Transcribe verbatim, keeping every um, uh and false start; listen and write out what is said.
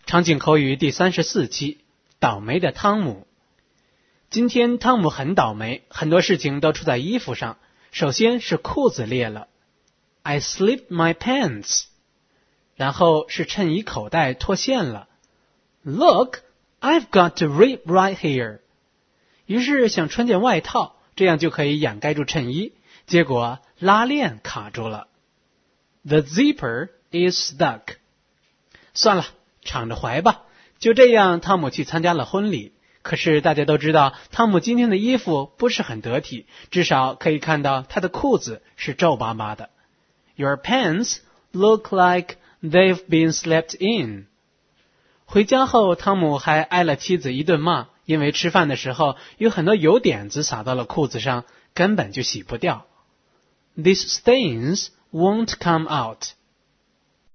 场景口语第三十四期，倒霉的汤姆。今天汤姆很倒霉，很多事情都出在衣服上。首先是裤子裂了 I slipped my pants， 然后是衬衣口袋脱线了 Look, I've got a rip right here。 于是想穿件外套，这样就可以掩盖住衬衣，结果拉链卡住了 The zipper is stuck。 算了，敞着怀吧。就这样，汤姆去参加了婚礼。可是大家都知道，汤姆今天的衣服不是很得体，至少可以看到他的裤子是皱巴巴的。Your pants look like they've been slept in。 回家后，汤姆还挨了妻子一顿骂，因为吃饭的时候有很多油点子洒到了裤子上，根本就洗不掉。These stains won't come out。